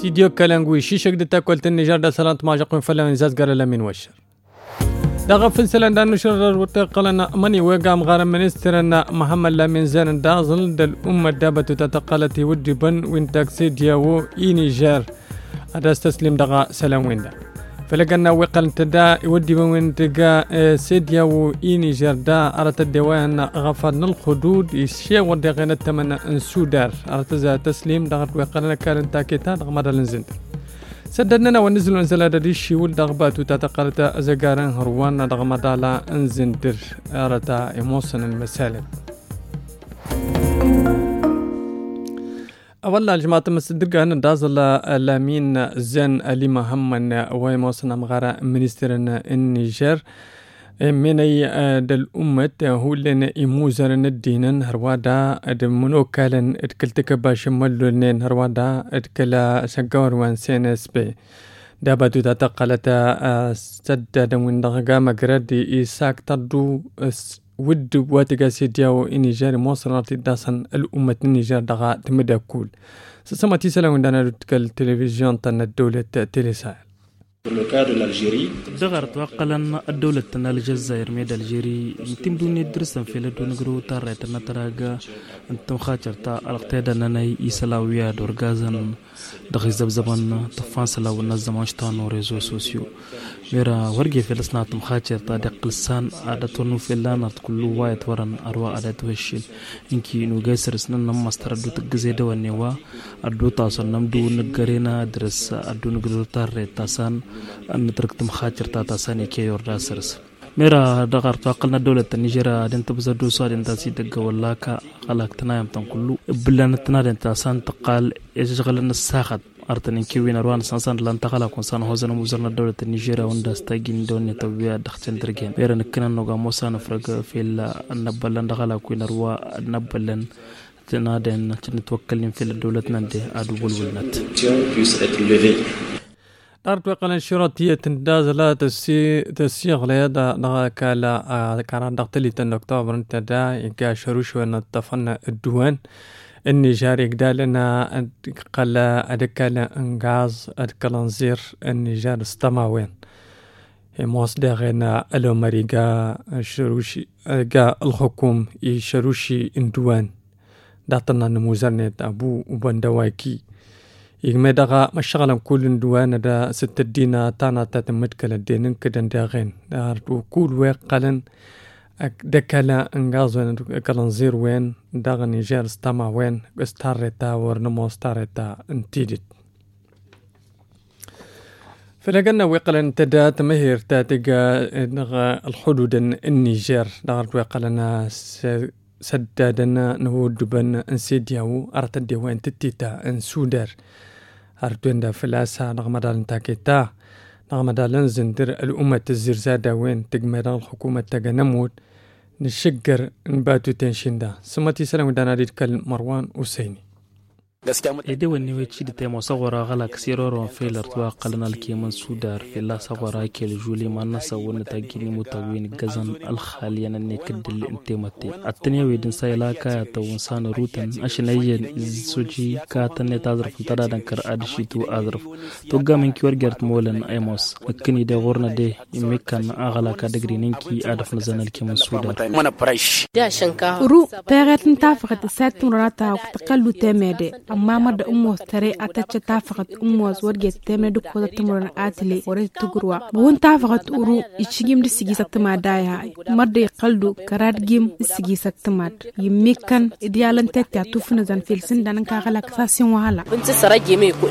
استديو كالانغوي شيشك دتا كولت النيجر دا سلانت ما جاكم فلا من زاز قال من وشر دا غفل سلان دا نشر وتقلنا مني وقام غار منسترنا محمد لامين زان دا ظل دا الأمة دابة تتقلتي ودبن وين تاكسيديو إي نيجر هذا استسلم دغا سلام وين دا فلقنا وقل تدا يودي وين تلقى سيديا وإي نيجر دا أردت الدوان غفرنا الخدود يشيا ودي غينا التمنى انسودار أردت زا تسليم دغت وقلنا كارن تاكيتا دغمار الانزند سددنا ونزل انزل هذا الشيء والدغبات وتتقلت أزقارن هروان دغمار لا انزندر أردت يموصن المسالب أولا جماعة مصدقة أن دازل لامين زين ألي محمد ويموصنا مغارة منسترن النيجر مني دل أمة هو لنا إموزرن الدينن هروادا منوكالن اتكلتك باش ملونين هروادا اتكلا سقور وان سينس بي دابتو تتقلت سدد من دغا مقردي إيساك تردو ود واتجا سيديو النيجر موصلت داسن الأمة النيجر دغا تمدا كول سمعتي سلام عندنا التلفزيون تن الدولة تيليسايل دغر توقلن الدولة تن الجزائر ميد الجيري يتم دوني درسن في لدون غرو تاريت نتراغا انتم خاطرتا القتادا ناي يسلاويا دورغازن دغي زبزبان تفانسلا ونظم شتانو ريزو سوسيو ميرا ورغي فلسنا تم خاطرتا دقلسان عادتونو فيلان كل وايت ورن اروا عادت وشيل انكي نو غيسرسن نم مستردو تغزي دوانيوا ادو تاسن نمدو نغرينا درس ادو نغرو تاريت تاسان أن تركتم خاطر تاساني كي يوردا سرس ميرا دغر توقلنا دولة النيجر دنت بزدو صاد انت سيدق ولا كا خلقتنا يم كله بلانتنا دنت سان تقال يشغلنا الساخت ارتن كيوين روان سانسان لان تقلا كونسان هوزن مزرنا دولة النيجر وندستاجين دون توبيا دختن درجين ميرا نكنا نوغا موسى نفرق في النبلن دغلا كوين روا النبلن تنادن نتوكلين في الدولة نندي ادو بولولنت أردت وقال الشرطية تندازلا تسيغ ليدا كالا كان دقتلي تنكتوبر انتدا يقا شروش ونطفن الدوان النيجاري قدالنا قال أدكالا انغاز أدكالا نزير النيجار استماوين موصدا غينا ألو مريقا شروشي قا الحكوم يشروشي اندوان داتنا نموزرنة أبو وبندواكي يجمع دغا مشغلا كل دوان دا ست الدينا تانا تتمتكل الدين كدن داغين دارت وكل وقلن دكلا انغازون كلنزير وين داغ نيجر استمع وين استارتا ورنمو استارتا انتيدت فلقنا وقلن تدا تمهير تاتقا الحدود النيجر دارت وقلنا سدادنا نهود بن انسيديو ارتد وين تتيتا انسودر أردوين دا فلاسا نغمدال انتاكيتا نغمدال انزندر الأمة الزرزادة وين تقميران الحكومة تاقا نمود نشقر نباتو تنشين دا سمتي سلام دانا ديد كال مروان وسيني إيدي واني ويتشيد تيمو صغورا غالا كسيرورو فيلر تواقلنا الكيمان سودار في الله صغورا كيل جولي ما نسا ونتاقيني متاوين غزان الخاليان اني كدل انتمتي التنيا ويدن سايلا كايتا وانسان روتن عشان ايجن سوجي كاتا نتازرف انتدا دنكر ادشيتو ازرف توقع من كيور جارت مولن ايموس مكني دي غورنا دي يميكان اغلا كادقري نينكي ادف نزان الكيمان سودار رو تاغت انتافقت سات مراتا وقتقلو تاميدي أما مد أموز تري أتاتش تافقت أموز ورجت تمن دكتور تمرن آتلي ورد تجروا بون تافقت أورو يشجيم دسجي ستما دايا مد يقلدو كراد جيم دسجي ستماد يمكن إديالن تتيا توفنا زن فيلسن دانن كاغلا كساسيون وهلا بنت سراجي ميكو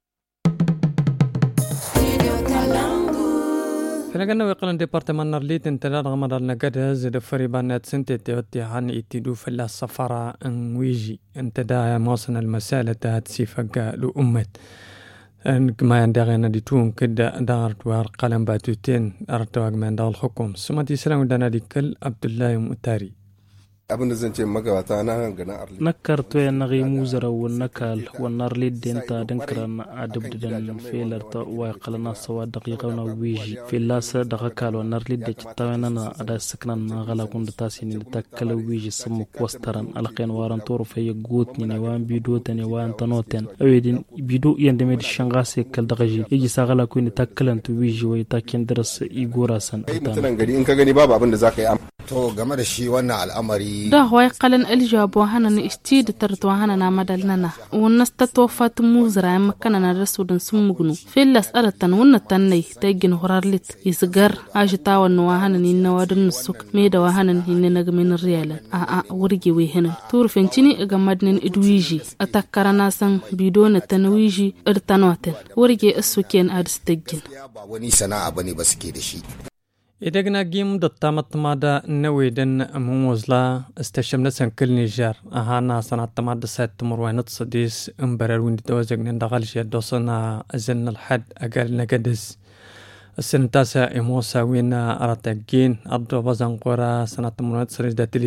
فلقنا ويقلن ديبارتمان نرليت انتدار غمدار نقدها زد فريبانات سنتي تيوتي هان اتدو فلا السفارة انويجي انتدا موصنا المسالة تهاتسي فقا لأمت ما يندغينا دي تون كدا دارت وار قلم باتوتين ارتواق من دار الحكوم سمتي سلام دانا دي كل عبد الله مؤتاري abin da zan ce magabata na ganin arli nakar to ya nagi muzara wannakal wannan lidenta dinkran adabdan felar ta wa qalana sawa daqiqa na wiji filasa daqa wannan lidda tawana na ada saknan gala kun da tasini takkala wiji samu kwastaran alqan waran toro fay goot ni wan bido tane wan tanoten awedin bido yande med shangase kal daqaji yiji sagala kun takkalan tu wiji way takin daras igora san mutanen gari in ka gani babu abin da zaka yi to game da shi wannan al'amari da way qalan aljawab wa hanan istid tartu hanana madalnana wannasta tofat muzra makana na rasudun sumugnu fillas aratan wannatan nay tagin horarlit isgar ajita wannan wa hanan inna wadun suk me da wa hanan hinne nagmin riyalan a wurge we hanan turfincini ga madnin idwiji atakkarana san bidona tanwiji irtanoten wurge asuken adstagin ba wani sana'a bane ba suke da shi إدقنا جيم دتامت مادا نويدن موزلا استشمنا سنكل نيجر أهانا سنة تمادا سات مروانات صديس امبرر وين دوزقنا ندغالش يدوصنا أزلنا الحد أقال نقدس السنة تاسع إموسا وين أراتاقين أدو بازان قورا سنة مروانات سريج داتلي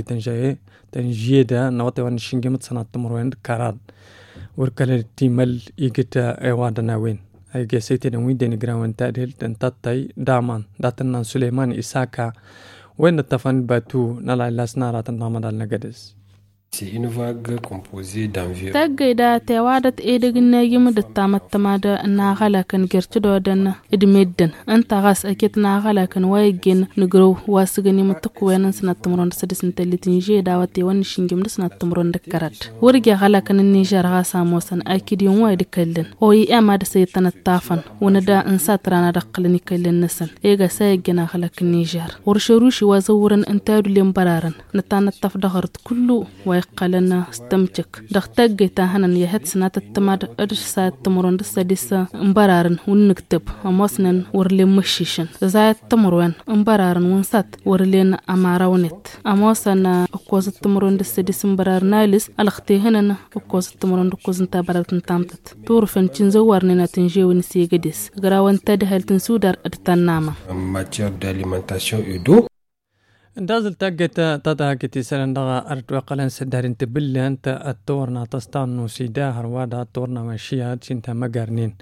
تنجيدا نواتي وانشنجمت سنة مروانات كاراد وركال تيمل إيجتا إيوادنا وين ay gesete da widen grawan tadel dan tatay daman datan Suleiman Isaka wanda tafan batu nala lasna ratan ramadal nagades C'est une vague composée d'environ tagaida tawadat edegna yimda tamattamada na galakan gertudo dan idmeddan anta gas akit na galakan waygen nugro wasgani matakwenan sanatmron sadisin talitin je dawati wan shingim sanatmron dakarat wurge galakan Niger gasa mosan akidin way dikallen oyi amad saytan tafan wonada ansatrana daqalni kallen nasan ega saygena galakan Niger warshurushi wazawran antadu lembararan natana tafdagart kullu قالنا استمتك دختق تاهنا يهت سنة التمر أرش ساعة تمرون السادسة مبارن ونكتب أماسنا ورلي مشيشن زايد تمرون مبارن ونسات ورلين أماراونت أماسنا أقوز التمرون السادسة مبارن نايلس الختيهنا أقوز التمرون أقوز انتابرات نتامتت تورفن تنزوارنا نتنجي ونسي قدس غراوان تدهل تنسودار أرتاناما matière d'alimentation et d'eau. دازل تاجت تاجت سرندغا أرتوا قلن سدارين تبلي أنت التورنا تستانو سيدا هروادا التورنا وشيات شنتا مقارنين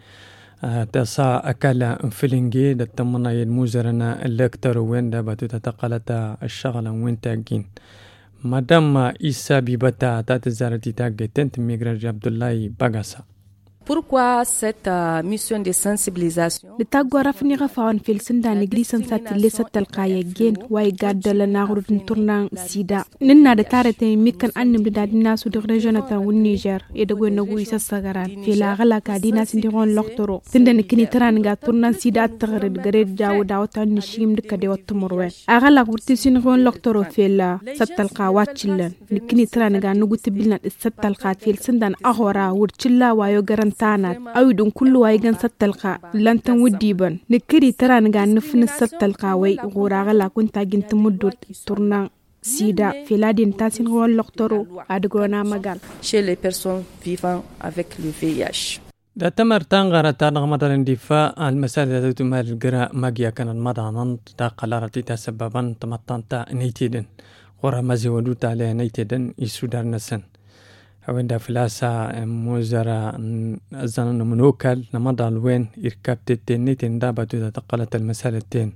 تسا أكلا فلنجي دتمنا يلموزرنا الأكتر وين دابتو تتقلتا الشغلة وين تاجين مادام إيسا بيبتا تاتزارتي تاجت تنت ميغراج عبد الله باغاسا. Pourquoi cette mission de sensibilisation? لتاغو رافني غفاون في السندا نجريسن سات اللي ستلقايا جين واي قادة لناغرو تورنا سيدا ننا دتارتين ميكن أنم لداد الناس ودغ جنتا والنيجر يدغو نغو إيسا السغران في لاغلا كادينا سندغون لوخترو سندا نكني ترانغا تورنا سيدا تغرد غريد جاو داوتا نشيم دكا دي واتمروين أغلا ورتسين غون لوخترو في لا ستلقا واتشلن نكني ترانغا نغو تبلنا الستلقات في السندا أغورا ورتشلا وايو غران تانات أودن كل وايجن ستلقى لانتن وديبن نكري ترى نجان نفن ستلقى وي غوراغلا كنت جن تمدود تورنا سيدا في لادين تاسين غون لقطرو أدغونا مجال chez les personnes vivant avec le VIH. دا تمر تانغارة تانغ مدى الاندفاع المسألة ذات مال القراء ماجيا كان المدعنان تا قلارتي تسببا تمطان تا نيتيدن غورا مازي ودوتا عليها نيتيدن يسودار نسن وين دا فلاسا موزرا زنان منوكل نمضى الوين إركبت التنين دابتو تقلت المسالتين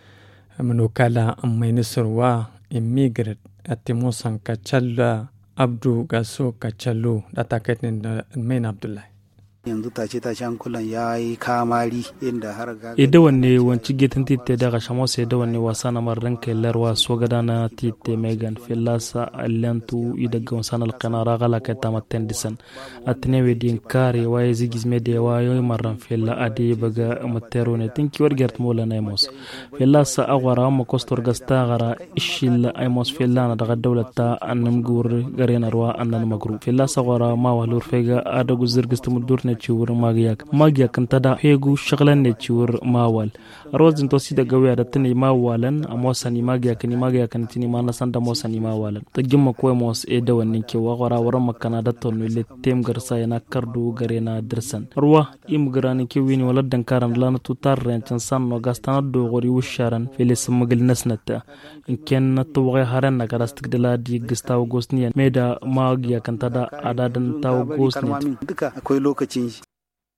منوكلا أمي نسروا إميغرد أتموسان كتشلا أبدو غاسو كتشلو داتاكتن المين عبد الله yanzu tace kullun yayi kamari inda har ga wanne wanci getin titte daga shamos wanne wasana marran kellar wa sogadana titte megan filasa allantu idaga wasana alqanara gala katamaten disan atne wedin kare wa yazigis media wa yoy marran filla adi baga materone tinki wargert mola naymos filasa awara ma kostor gasta gara ishil aymos fillana daga dawlata annam gur garena rwa annan magru filasa awara ma walur fega adagu zirgist mudurne ciwur magiya kan tada hegu shaglan ne ciwur mawal rozin to si daga waya da tani mawalan a mosani magiya kan tini ma na sanda mosani mawalan ta gimma ko mos e da wannan ke wagwara waran makana da tonno le tem garsa yana kardu gare na dirsan ruwa imgrani ke wini wala dan karam lana tutar rencan sanno gastana do gori wusharan felis magil nasnata in ken na to waya haran na garastik dala di gistaw gosniya meda magiya kan tada adadan taw gosniya duka akwai lokacin shi.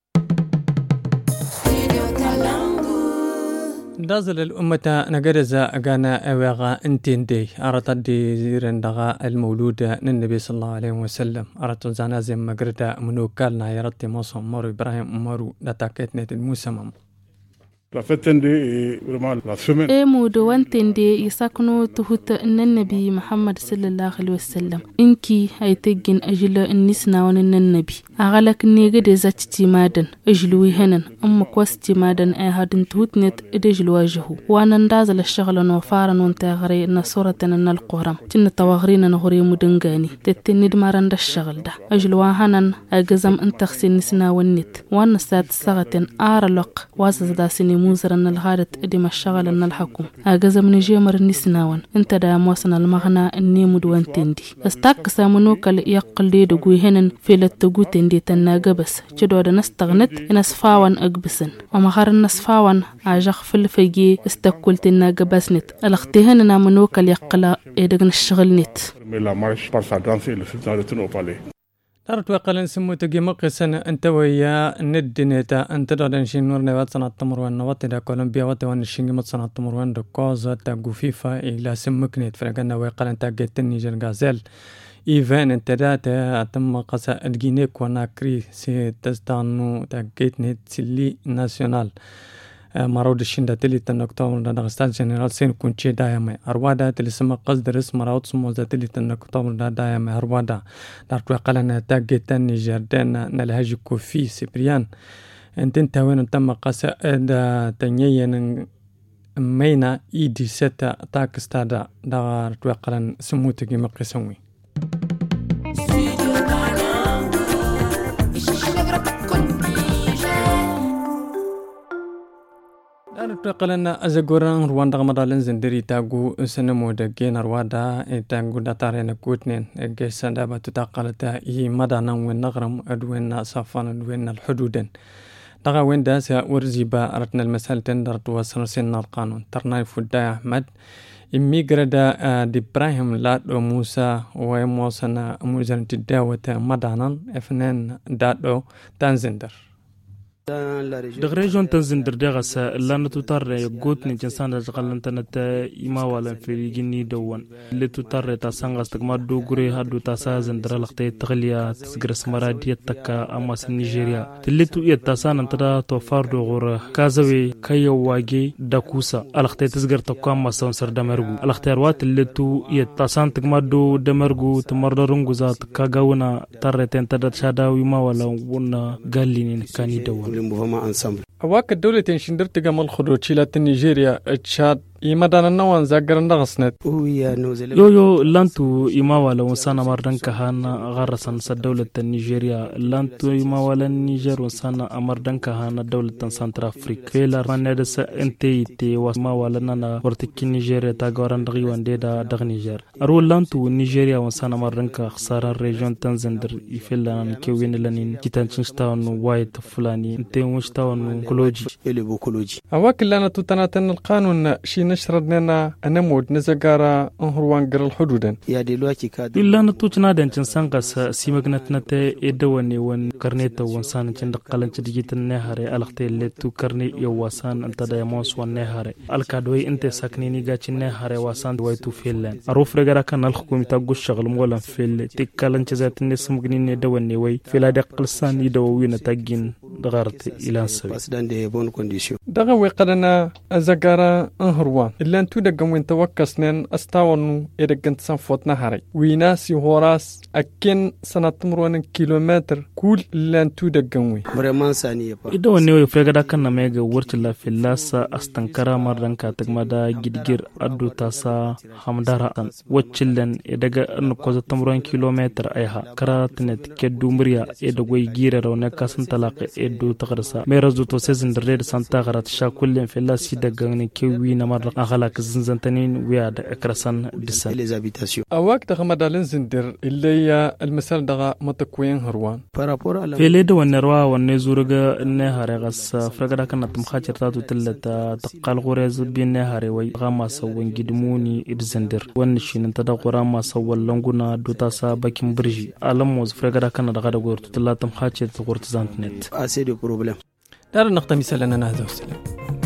دازل الأمة نجرزا أجانا أوغا انتندي أردت دي زيرن دغا المولود للنبي صلى الله عليه وسلم أردت زانازم مجردا منو كالنا يرتي موسى مورو إبراهيم مورو لتاكيتنا الموسم La fête est vraiment la semaine. موضوع وانتندي يسكنوا تهوت ان النبي محمد صلى الله عليه وسلم انكي هيتجن اجل النسنا ون النبي اغلك نيغد زاتتي مادن اجلوي هنن ام كوستي مادن اي هادن تهوت نت ادجل واجهو وانا ندازل الشغل وفارا وانتغري نصورة ان القرم تن تواغرين نغري مدنغاني تتند مارن الشغل ده اجلوا هنن اجزم انتخسي النسنا والنت وانا سات سغتن ارلق واسز داسني موزرن الغارت ادم الشغل ان الحكم اجازم نجيمر النسناون انت دا موسن المغنى النيمود وانتندي استاك سامنوك يقلي دغوي هنن في لتغو تندي تناغبس جدو دا نستغنت ان صفاون اغبسن ومغار النصفاون اجخ في الفجي استقلت الناغبسنت الاختهن نامنوك يقلا ادغن الشغل نت La marche par sa danse et le sultan retourne au palais. دارت وقلن سمو تجي مقسن انت ويا ندنيتا انت دادن شين نور نوات سنة تمروان نوات دا كولومبيا واتوان الشينج مت سنة تمروان دا كوزا تا فيفا الى سمكنيت فرقنا وقلن تا جيت النيجر غازيل ايفان انت دا تم قسا الجينيك وناكري سي تستانو تا جيت نيت سيلي ناسيونال مرود الشندا تلي تنكتور داغستان جنرال سين كونشي دايما اروادا تلي سما قصد رسم راوت سمو تلي تنكتور دايما اروادا دارت وقلنا تاجيتن نيجر دنا نلهج كوفي سيبريان انت وين تم قسا دا تنيين مينا ايدي ستا تاكستادا دارت وقلن سمو تجي مقسوي تقلنا أزجوران رواندا مدالن زندري تاجو سنمو دجين روادا تاجو داتارين كوتنين جيسان دابا تتقلتا هي مدانا وين نغرم أدوين صافان أدوين الحدودن دغا وين داسا ورزيبا أردنا المسألة تندرت وسنسين القانون ترناي فدا أحمد إمي غردا دي إبراهيم لادو موسى وموسنا موزن تداوة مدانا إفنان دادو تنزندر دغ ريجون تنزندر دغس لانو تطر غوتني جنسان دغلنتنت إما ولا في جني دوان اللي تطر تاسانغاس تكما دوغري هادو تاسا زندر لختي تغليا تسغرس مراديه تكا اماس نيجيريا تلتو يتاسان انتدا توفار دوغور كازوي كايو واجي داكوسا لختي تسغر تكا اماس سر دمرغو الاختيارات اللتو يتاسان تكما دو دمرغو تمردرونغو زات كاغاونا ترتين تدا شاداوي ما ولا ونا غالين كاني دوان أواك الدولة تنشندرت جمال خروجيلات نيجيريا تشاد إيمادنا نوان زاجرنا غصنت. يو لانتو إيماولا وسانا مردن كهانا غرسان سدولة نيجيريا لانتو إيماولا نيجر وسانا أمردن كهانا دولة سنتر أفريقيا. فيلا راندس انتي تي واسماولا نانا ورتكي نيجيريا تاغوران دغيوان ديدا دغ نيجر. أرو لانتو نيجيريا وسانا مردن كخسارة ريجون تنزندر يفيلا نكوين لانين كتانشنشتاون وايت فلاني انتي وشتاون كولوجي. أواك لنا تتناتن القانون شي نشردنا أنمود نزجارا أنهروان جر الحدودن. يا دلوقتي كاد. إلا نتوجنا دنجن سانغاس سيمغنتنا إدواني ون كرنيتا ونسان جند قلنا تجيت النهاري ألقتي اللي تو كرني يواسان أنت دايموس والنهاري الكادوي أنت ساكنيني جاتش النهاري واسان دويتو فيلن. أروف رجرا كان الحكومة تقول شغل مولا فيل تكلن تزات الناس مغنين إدواني وي فيلا دقلسان يدوين تجين دغارت إلى سوي دغا ويقدنا أزغارا أنهروان إلا أنتو دقم وين توكسنين أستاونو إدقن تسنفوتنا هاري ويناس يهوراس أكين سنة تمروان كيلومتر كل إلا أنتو دقم وين إدو ونيو يفرقدا كان ميغا ورتلا في اللاسا أستنكرا مرن كاتقمدا جدجير أدو تاسا حمدارا وچلن إدقا نقوز تمروان كيلومتر أيها كراتنت كدو مريا إدقوي جير رونا كاسن تلاقي إدو تغرسا ميرزو توسيزن دريد سانتا غرات شا كلن في اللاسي دقاني كيوي نمر أغلاك زنزنتنين وياد أكرسان دسان أواك تغمدا لنزندر اللي المثال دغا متكوين هروان في ليد ونروا ونزورغا النهار غس فرقدا كانت تمخاطر تاتو تلتا تقال غوريز بين نهار وي غما سوين جدموني إدزندر ونشين انتدا غرام سوال لونغونا دوتاسا باكيم برجي ألموز فرقدا كانت غدا غورتو تلا تمخاطر تغورت زانتنت دار النقطة مثالنا هذا السلام